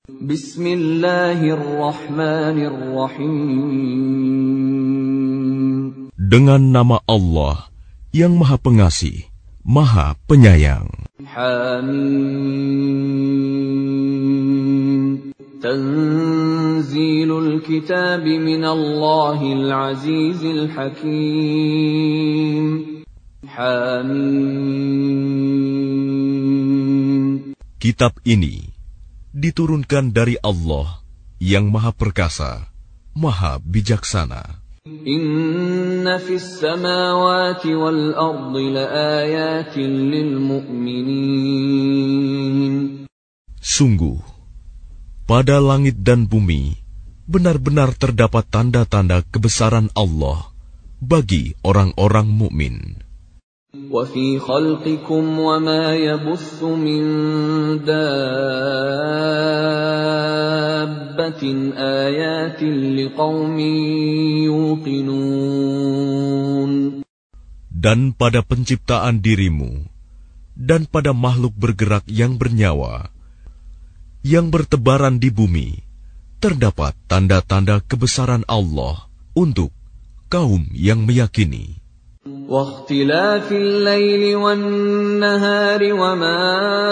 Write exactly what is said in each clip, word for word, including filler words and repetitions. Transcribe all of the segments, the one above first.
Bismillahirrahmanirrahim. Dengan nama Allah yang Maha Pengasih, Maha Penyayang. Hamim. Tanzilul kitab minallahil azizil hakim. Hamim. Kitab ini diturunkan dari Allah yang Maha Perkasa, Maha Bijaksana. Inna fis samawati wal ardi laayatin lil mu'minin. Sungguh, pada langit dan bumi benar-benar terdapat tanda-tanda kebesaran Allah bagi orang-orang mukmin. Wa fi khalqikum wa ma yabuthu min dabbatin ayatin liqaumin yuqinun. Dan pada penciptaan dirimu dan pada makhluk bergerak yang bernyawa yang bertebaran di bumi terdapat tanda-tanda kebesaran Allah untuk kaum yang meyakini. واختلاف الليل والنهار وما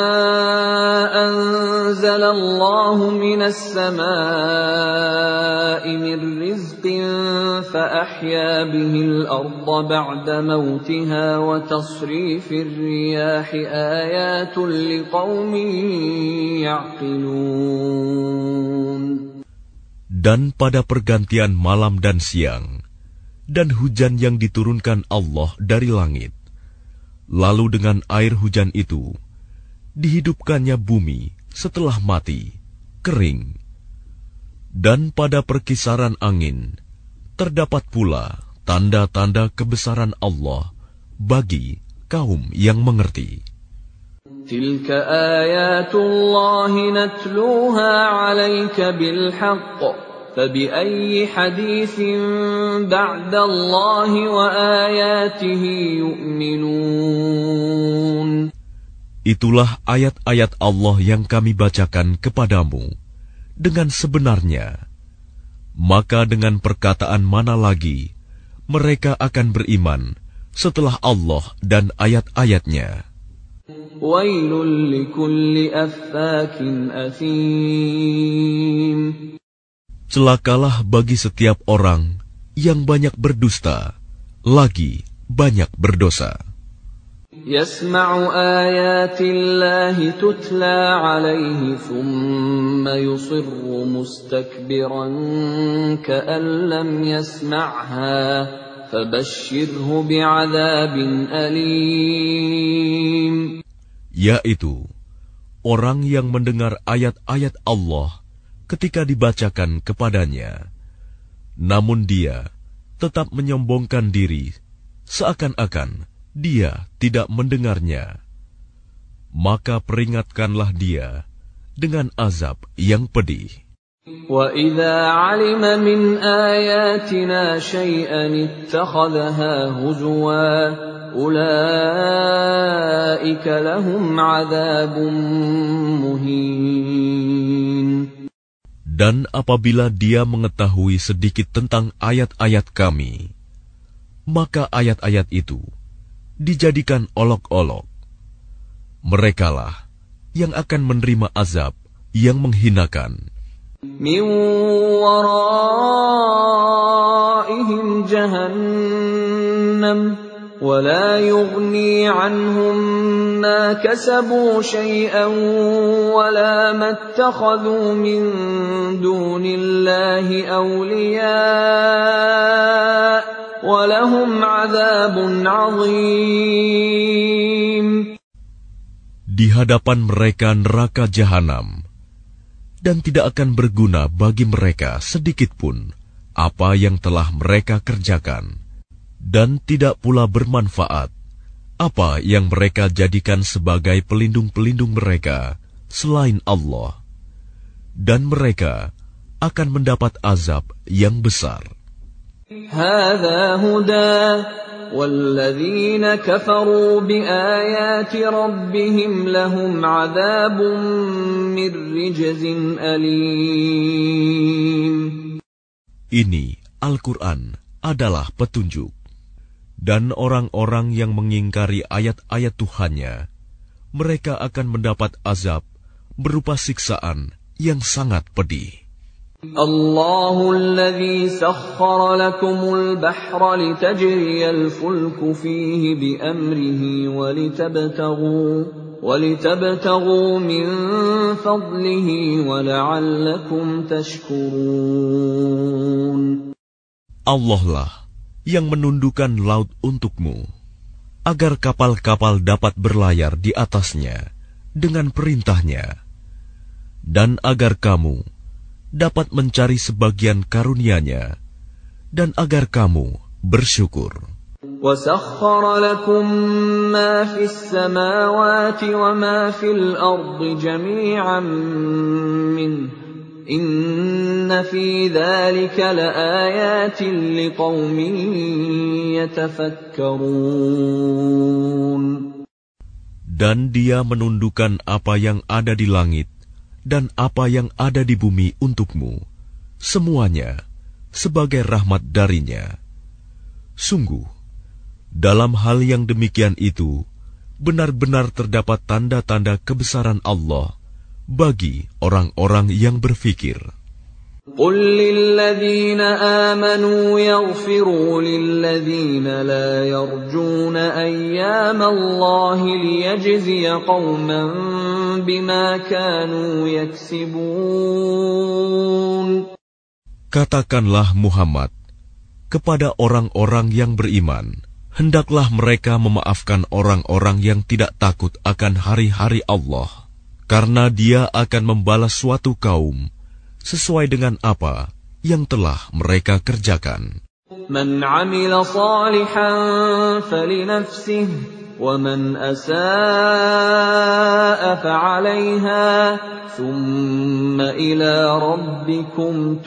أنزل الله من السماء من رزق فأحيا به الأرض بعد موتها وتصريف الرياح آيات لقوم يعقلون. Dan pada pergantian malam dan siang dan hujan yang diturunkan Allah dari langit, lalu dengan air hujan itu dihidupkannya bumi setelah mati, kering. Dan pada perkisaran angin terdapat pula tanda-tanda kebesaran Allah bagi kaum yang mengerti. Tilka ayatullahi natluha 'alaika bil haqq. فَبِأَيِّ حَدِيثٍ بَعْدَ اللَّهِ وَآيَاتِهِ يُؤْمِنُونَ. Itulah ayat-ayat Allah yang kami bacakan kepadamu dengan sebenarnya. Maka dengan perkataan mana lagi mereka akan beriman setelah Allah dan ayat-ayatnya. Wailul likulli affakin athim. Celakalah bagi setiap orang yang banyak berdusta, lagi banyak berdosa. Yasma'u ayatillahi tutla 'alaihi thumma yusirru mustakbiran ka'an lam yasma'ha fabashshirhu bi'adzabin alim. Yaitu orang yang mendengar ayat-ayat Allah ketika dibacakan kepadanya, namun dia tetap menyombongkan diri, seakan-akan dia tidak mendengarnya. Maka peringatkanlah dia dengan azab yang pedih. وَإِذَا عَلِمَ مِنْ آيَاتِنَا شَيْئًا اتَّخَذَهَا هُزُوًا أُولَئِكَ لَهُمْ عَذَابٌ مُهِينٌ. Dan apabila dia mengetahui sedikit tentang ayat-ayat kami, maka ayat-ayat itu dijadikan olok-olok. Merekalah yang akan menerima azab yang menghinakan. Min waraihim jahannam ولا يغني عنهم ما كسبوا شيئا ولا ما اتخذوا من دون الله أولياء ولهم عذاب عظيم. Di hadapan mereka neraka jahanam, dan tidak akan berguna bagi mereka sedikitpun apa yang telah mereka kerjakan. Dan tidak pula bermanfaat apa yang mereka jadikan sebagai pelindung-pelindung mereka selain Allah. Dan mereka akan mendapat azab yang besar. Hadza huda walladzina kafaru biayati rabbihim lahum 'adzabun من رجز أليم. Ini Al-Quran adalah petunjuk. Dan orang-orang yang mengingkari ayat-ayat Tuhannya, mereka akan mendapat azab berupa siksaan yang sangat pedih. Allahul ladzi sakhkhara lakumul bahra litajriyal fulku fihi biamrihi walitabtaghu walitabtaghu min fadlihi wala'allakum tashkurun. Allah lah yang menundukkan laut untukmu, agar kapal-kapal dapat berlayar di atasnya dengan perintahnya, dan agar kamu dapat mencari sebagian karunia-Nya, dan agar kamu bersyukur. وَسَخَّرَ لَكُم مَّا فِي السَّمَاوَاتِ وَمَا فِي الْأَرْضِ جَمِيعًا مِّنْهُ إِنَّ فِي ذَلِكَ لَآيَاتٍ لِقَوْمٍ يَتَفَكَّرُونَ. Dan Dia menundukkan apa yang ada di langit dan apa yang ada di bumi untukmu, semuanya sebagai rahmat darinya. Sungguh, dalam hal yang demikian itu, benar-benar terdapat tanda-tanda kebesaran Allah bagi orang-orang yang berfikir. قُلْ لِلَّذِينَ آمَنُوا يَغْفِرُوا لِلَّذِينَ لَا يَرْجُونَ أَيَّامَ اللَّهِ لِيَجْزِيَ قَوْمًا بِمَا كَانُوا يَكْسِبُونَ. Katakanlah Muhammad kepada orang-orang yang beriman, hendaklah mereka memaafkan orang-orang yang tidak takut akan hari-hari Allah, karena Dia akan membalas suatu kaum sesuai dengan apa yang telah mereka kerjakan. Man 'amila shalihan falinafsihi wa man asaa'a fa'alayha thumma ila rabbikum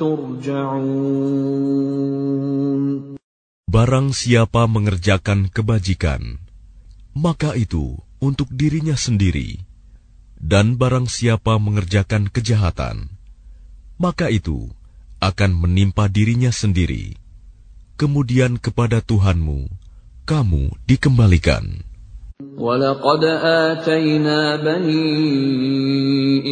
turja'un. Barang siapa mengerjakan kebajikan, maka itu untuk dirinya sendiri, dan barang siapa mengerjakan kejahatan, maka itu akan menimpa dirinya sendiri. Kemudian kepada Tuhanmu kamu dikembalikan. وَلَقَدْ آتَيْنَا بَنِي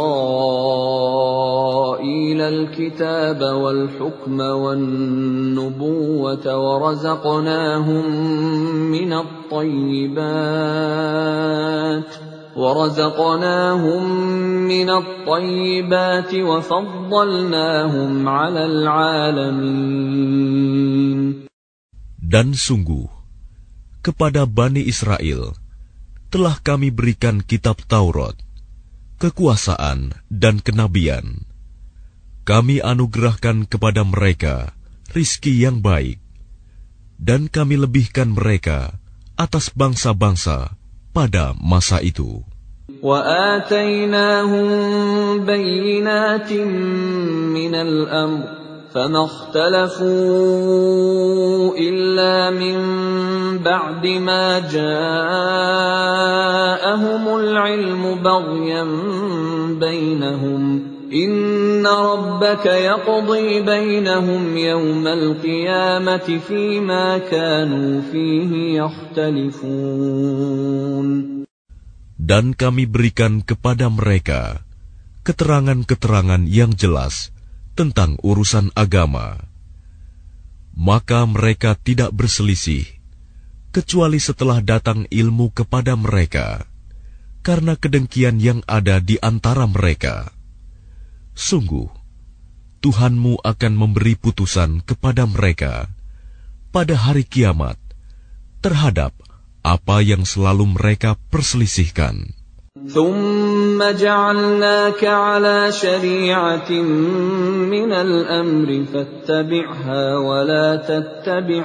إِسْرَائِيلَ الْكِتَابَ وَالْحُكْمَ وَالنُّبُوَّةَ وَرَزَقْنَاهُم مِّنَ الطَّيِّبَاتِ وَرَزَقْنَاهُمْ مِنَ الطَّيِّبَاتِ وَفَضَّلْنَاهُمْ عَلَى الْعَالَمِينَ. Dan sungguh, kepada Bani Israel telah kami berikan kitab Taurat, kekuasaan dan kenabian. Kami anugerahkan kepada mereka rizki yang baik, dan kami lebihkan mereka atas bangsa-bangsa pada masa itu. وَآتَيْنَاهُمْ بَيِّنَاتٍ مِّنَ الْأَمْرِ فَمَا اخْتَلَفُوا إِلَّا مِن بَعْدِ مَا جَاءَهُمُ الْعِلْمُ بَغْيًا بَيْنَهُمْ إِنَّ رَبَّكَ يَقْضِي بَيْنَهُمْ يَوْمَ الْقِيَامَةِ فِيمَا كَانُوا فِيهِ يَخْتَلِفُونَ. Dan kami berikan kepada mereka keterangan-keterangan yang jelas tentang urusan agama. Maka mereka tidak berselisih, kecuali setelah datang ilmu kepada mereka, karena kedengkian yang ada di antara mereka. Sungguh, Tuhanmu akan memberi putusan kepada mereka pada hari kiamat terhadap apa yang selalu mereka perselisihkan. ثُمَّ جَعَلْنَاكَ عَلَى شَرِيعَةٍ مِّنَ الْأَمْرِ فَاتَّبِعْهَا وَلَا تَتَّبِعْ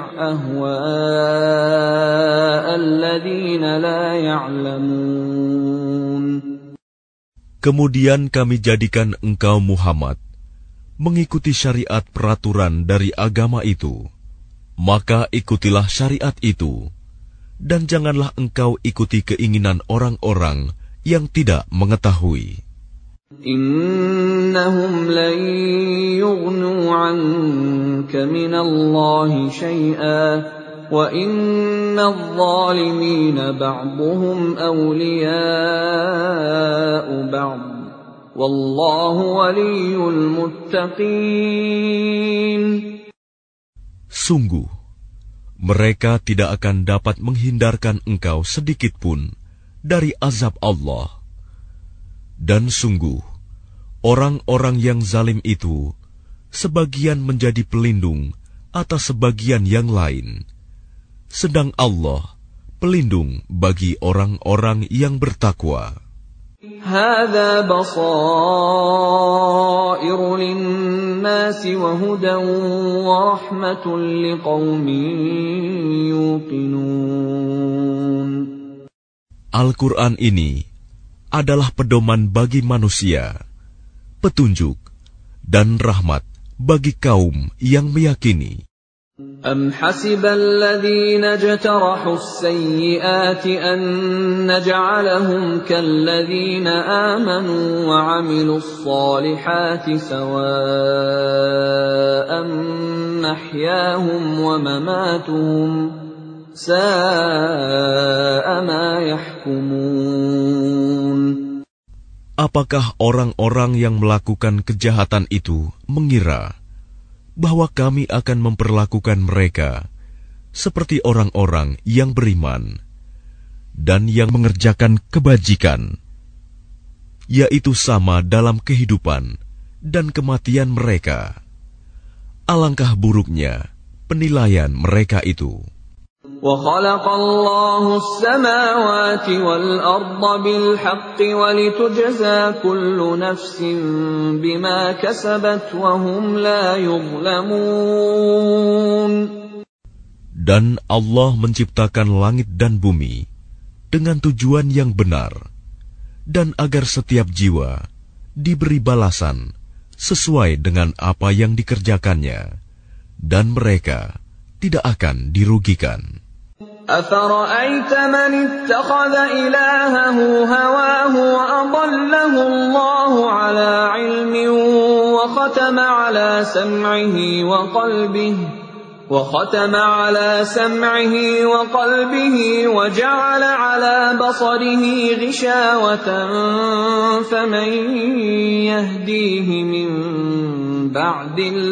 أَهْوَاءَ الَّذِينَ لَا يَعْلَمُونَ. Kemudian kami jadikan engkau Muhammad mengikuti syariat peraturan dari agama itu, maka ikutilah syariat itu, dan janganlah engkau ikuti keinginan orang-orang yang tidak mengetahui. Innahum lan yughnu 'anka minallahi syai'an wa innadh-dhalimina ba'dhuhum awliya'u ba'd wallahu waliyyul muttaqin. Sungguh, mereka tidak akan dapat menghindarkan engkau sedikit pun dari azab Allah. Dan sungguh, orang-orang yang zalim itu sebagian menjadi pelindung atas sebagian yang lain, sedang Allah pelindung bagi orang-orang yang bertakwa. Hadza basairu lin-nasi wa hudan wa rahmatun liqaumin yuqinun. Al-Quran ini adalah pedoman bagi manusia, petunjuk dan rahmat bagi kaum yang meyakini. Am hasibal ladzina jtarahu as-sayyi'ati an naj'alahum kalladzina amanu wa 'amilus salihati sawa'an mahyahum wa mamatuhum sa'a ma yahkumun. Apakah orang-orang yang melakukan kejahatan itu mengira bahwa kami akan memperlakukan mereka seperti orang-orang yang beriman dan yang mengerjakan kebajikan, yaitu sama dalam kehidupan dan kematian mereka? Alangkah buruknya penilaian mereka itu. وَخَلَقَ اللَّهُ السَّمَاوَاتِ وَالْأَرْضَ بِالْحَقِّ وَلِتُجْزَى كُلُّ نَفْسٍ بِمَا كَسَبَتْ وَهُمْ لَا يُظْلَمُونَ. Dan Allah menciptakan langit dan bumi dengan tujuan yang benar, dan agar setiap jiwa diberi balasan sesuai dengan apa yang dikerjakannya, dan mereka tidak akan dirugikan. أَفَرَأَيْتَ مَنِ اتَّخَذَ إِلَٰهَهُ هَوَاهُ وَأَضَلَّهُ اللَّهُ عَلَىٰ عِلْمٍ وَخَتَمَ عَلَىٰ سَمْعِهِ وَقَلْبِهِ وَخَتَمَ عَلَىٰ سَمْعِهِ وَقَلْبِهِ وَجَعَلَ عَلَىٰ بَصَرِهِ غِشَاوَةً فَمَن يَهْدِيهِ مِن بَعْدِ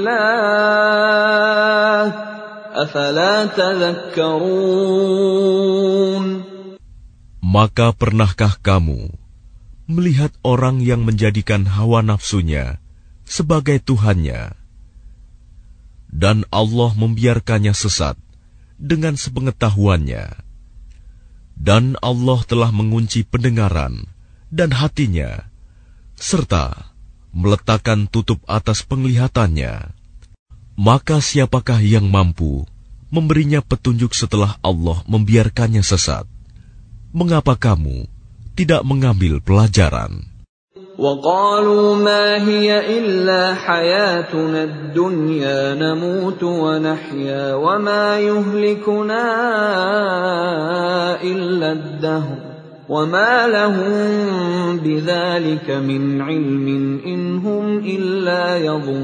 اللَّهِ أَفَلَا تَذَكَّرُونَ. Maka pernahkah kamu melihat orang yang menjadikan hawa nafsunya sebagai Tuhannya, dan Allah membiarkannya sesat dengan sepengetahuannya, dan Allah telah mengunci pendengaran dan hatinya, serta meletakkan tutup atas penglihatannya? Maka siapakah yang mampu memberinya petunjuk setelah Allah membiarkannya sesat? Mengapa kamu tidak mengambil pelajaran? وَقَالُوا مَا هِيَ إِلَّا حَيَاتُنَا الدُّنْيَا نَمُوتُ وَنَحْيَا وَمَا يُهْلِكُنَا إِلَّا الدَّهْرُ وَمَا لَهُم بِذَلِكَ مِنْ عِلْمٍ إِنْ هُمْ إِلَّا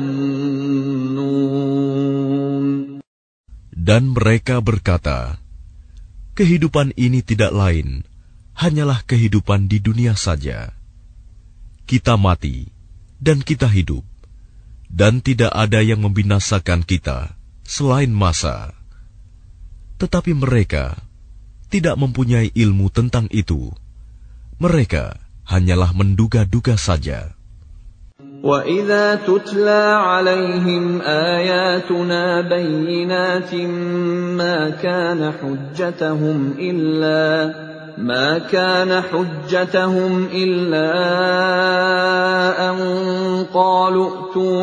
يَظُنُّونَ. Dan mereka berkata, kehidupan ini tidak lain, hanyalah kehidupan di dunia saja. Kita mati, dan kita hidup, dan tidak ada yang membinasakan kita selain masa. Tetapi mereka tidak mempunyai ilmu tentang itu. Mereka hanyalah menduga-duga saja. وَإِذَا تُتْلَى عَلَيْهِمْ آيَاتُنَا بَيِّنَاتٍ مَا كَانَ حُجَّتَهُمْ إِلَّا مَا كَانَ حُجَّتَهُمْ إِلَّا أَن قَالُوا ائْتُوا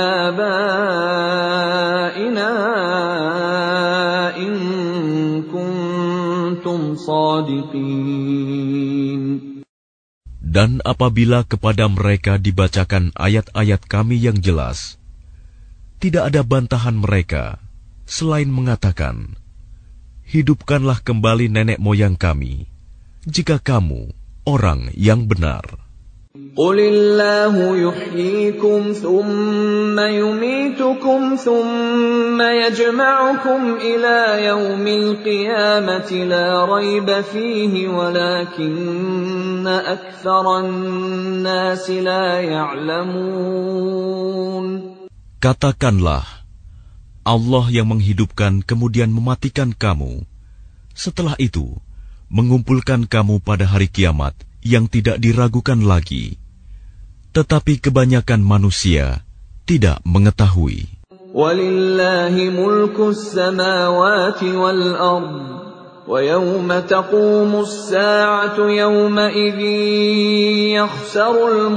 بِآبَائِنَا إِن كُنتُمْ صَادِقِينَ. Dan apabila kepada mereka dibacakan ayat-ayat kami yang jelas, tidak ada bantahan mereka selain mengatakan, hidupkanlah kembali nenek moyang kami, jika kamu orang yang benar. قل الله يحييكم ثم يميتكم ثم يجمعكم إلى يوم القيامة لا ريب فيه ولكن أكثر الناس لا يعلمون. Katakanlah, Allah yang menghidupkan kemudian mematikan kamu, setelah itu mengumpulkan kamu pada hari kiamat yang tidak diragukan lagi. Tetapi kebanyakan manusia tidak mengetahui. Walillahi mulkus samawati wal ard wa yawma taqumus sa'atu yawma idzin yakhsarul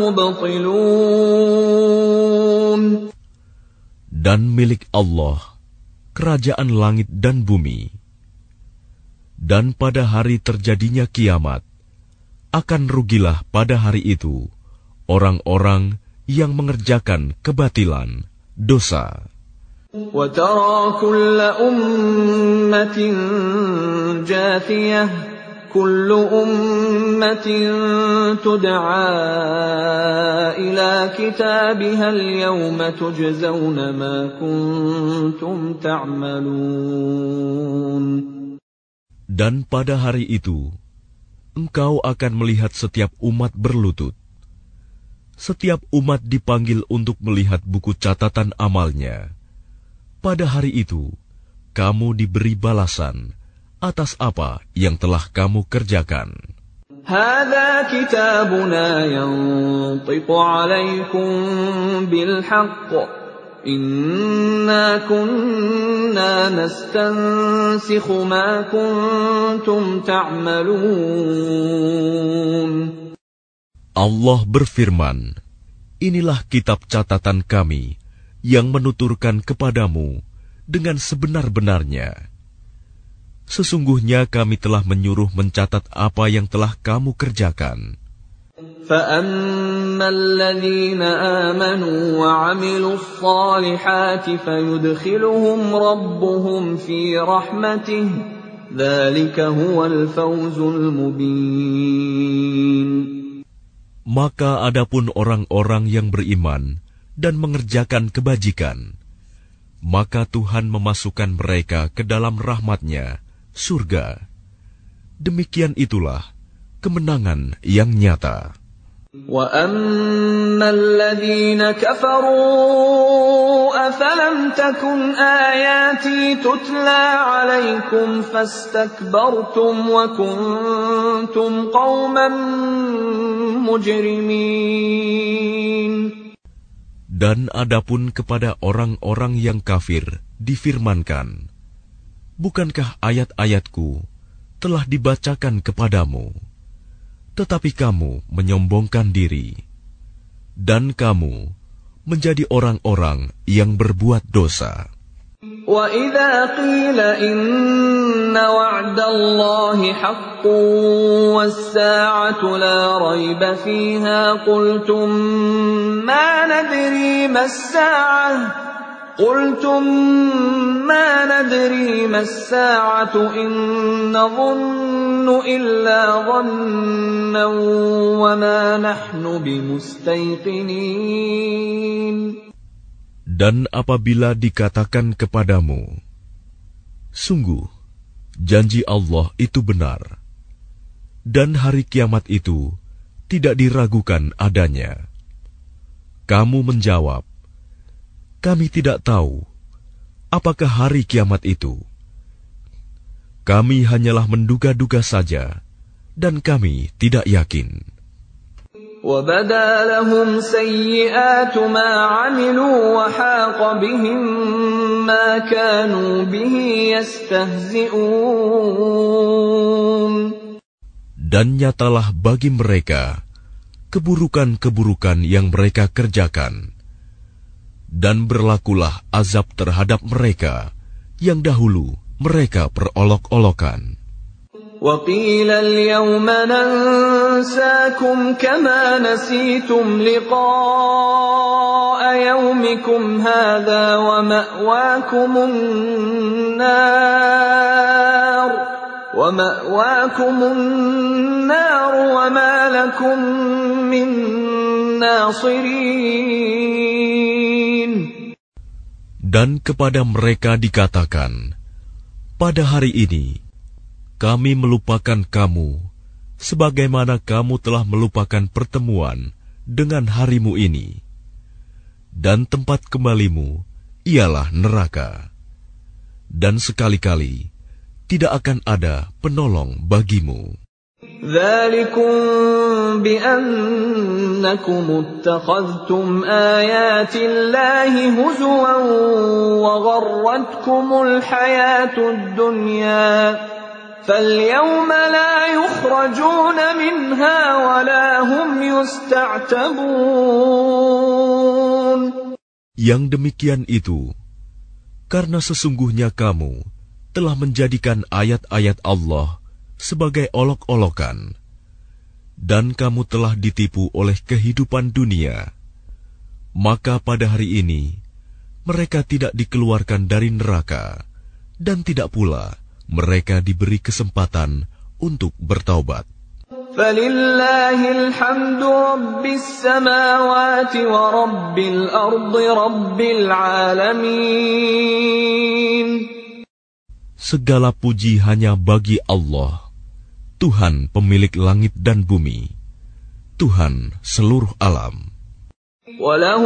mubtilun. Dan milik Allah kerajaan langit dan bumi. Dan pada hari terjadinya kiamat akan rugilah pada hari itu orang-orang yang mengerjakan kebatilan, dosa. وَتَرَى كُلَّ أُمَّةٍ جَاثِيَةٍ كُلُّ أُمَّةٍ تُدْعَى إِلَى كِتَابِهَا الْيَوْمَ تُجْزَوْنَ مَا كُنتُمْ تَعْمَلُونَ. Dan pada hari itu, engkau akan melihat setiap umat berlutut. Setiap umat dipanggil untuk melihat buku catatan amalnya. Pada hari itu, kamu diberi balasan atas apa yang telah kamu kerjakan. هذا كتابنا ينطق عليكم بالحق إنا كنا نستنسخ ما كنتم تعملون. Allah berfirman, inilah kitab catatan kami yang menuturkan kepadamu dengan sebenar-benarnya. Sesungguhnya kami telah menyuruh mencatat apa yang telah kamu kerjakan. فَأَمَّا الَّذِينَ آمَنُوا وَعَمِلُوا الصَّالِحَاتِ فَيُدْخِلُهُمْ رَبُّهُمْ فِي رَحْمَتِهِ ذَلِكَ هُوَ الْفَوْزُ الْمُبِينُ. Maka adapun orang-orang yang beriman dan mengerjakan kebajikan, maka Tuhan memasukkan mereka ke dalam rahmat-Nya, surga. Demikian itulah kemenangan yang nyata. وَأَمَّا الَّذِينَ كَفَرُوا أَفَلَمْ تَكُنْ آيَاتِي تُتْلَى عَلَيْكُمْ فَاسْتَكْبَرْتُمْ وَكُنْتُمْ قَوْمًا مُجْرِمِينَ. Dan adapun kepada orang-orang yang kafir difirmankan, bukankah ayat-ayatku telah dibacakan kepadamu, tetapi kamu menyombongkan diri, dan kamu menjadi orang-orang yang berbuat dosa. وَإِذَا قِيلَ إِنَّ وَعْدَ اللَّهِ حَقٌّ وَالسَّاعَةُ لَا رَيْبَ فِيهَا قُلْتُمْ مَا نَدْرِي مَا السَّاعَةُ قُلْتُمْ مَا نَدْرِي مَا السَّاعَةُ إِن نَّظُنُّ إِلَّا ظَنًّا وَمَا نَحْنُ بِمُسْتَيْقِنِينَ. Dan apabila dikatakan kepadamu, sungguh, janji Allah itu benar, dan hari kiamat itu tidak diragukan adanya. Kamu menjawab, kami tidak tahu apakah hari kiamat itu. Kami hanyalah menduga-duga saja, dan kami tidak yakin. وَبَدَا لَهُمْ سَيِّئَاتُ مَا عَمِلُوا وَحَاقَ بِهِم مَّا كَانُوا بِهِ يَسْتَهْزِئُونَ. Dan nyatalah bagi mereka keburukan-keburukan yang mereka kerjakan, dan berlakulah azab terhadap mereka yang dahulu mereka perolok-olokan. وَقِيلَ الْيَوْمَ نَنسَاكُمْ كَمَا نَسِيتُمْ لِقَاءَ يَوْمِكُمْ هَذَا وَمَأْوَاكُمُ النَّارُ وَمَأْوَاكُمُ النَّارُ وَمَا لَكُمْ مِنْ نَاصِرِينَ. Dan kepada mereka dikatakan, pada hari ini kami melupakan kamu sebagaimana kamu telah melupakan pertemuan dengan harimu ini, dan tempat kembalimu ialah neraka, dan sekali-kali tidak akan ada penolong bagimu. ذَلِكُمْ بِأَنَّكُمُ اتَّخَذْتُمْ آيَاتِ اللَّهِ هُزُوًا وَغَرَّتْكُمُ الْحَيَاةُ الدُّنْيَا فَالْيَوْمَ لَا يُخْرَجُونَ مِنْهَا وَلَا هُمْ يُسْتَعْتَبُونَ. Yang demikian itu karena sesungguhnya kamu telah menjadikan ayat-ayat Allah sebagai olok-olokan, dan kamu telah ditipu oleh kehidupan dunia. Maka pada hari ini mereka tidak dikeluarkan dari neraka, dan tidak pula mereka diberi kesempatan untuk bertaubat. فَلِلَّهِ الْحَمْدُ رَبِّ السَّمَاوَاتِ وَرَبِّ الْأَرْضِ رَبِّ الْعَالَمِينَ. Segala puji hanya bagi Allah, Tuhan pemilik langit dan bumi, Tuhan seluruh alam. وَلَهُ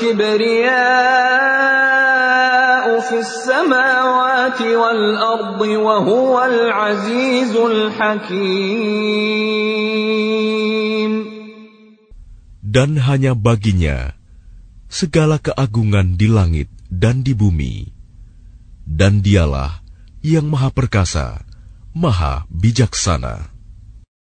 الْكِبْرِيَاءُ فِي السَّمَاوَاتِ وَالْأَرْضِ وَهُوَ الْعَزِيزُ الْحَكِيمُ. Dan hanya baginya segala keagungan di langit dan di bumi, dan dialah yang maha perkasa, maha bijaksana.